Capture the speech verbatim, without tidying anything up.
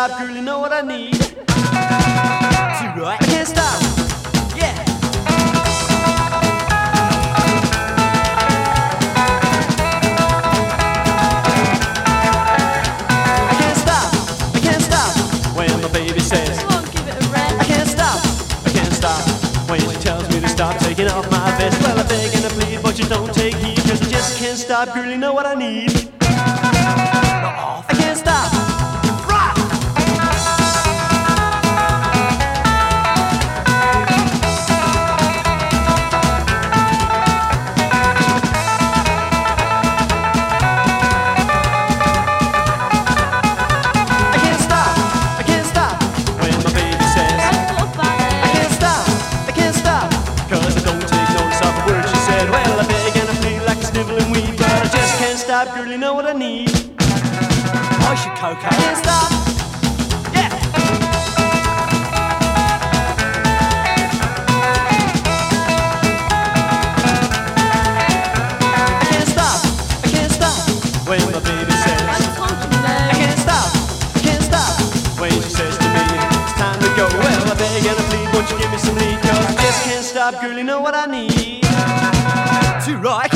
stop, girl, you know what I need. Too right. I can't stop. Yeah. I can't stop. I can't stop when my baby says, Come on, give it a rest. I can't stop. I can't stop when she tells me to stop taking off my vest. Well, I beg and I plead, but you don't take heed, 'cause I just can't stop, girl, you know what I need. I can't stop. Rock. I can't stop. I can't stop when my baby says, Don't go by I can't stop. I can't stop 'cause I don't take notice of a word she said. Well, I beg and I plead like a sniveling weed, but I just can't stop, girl, you know what I need. I should I cocaine. can't stop. Yeah. I can't stop. I can't stop when my baby says, I told you I no. can't stop. I can't stop when she says to me, it's time to go. Well, I beg and I plead, won't you give me some lead, 'cause I just can't stop, girl, you know what I need. Too right. I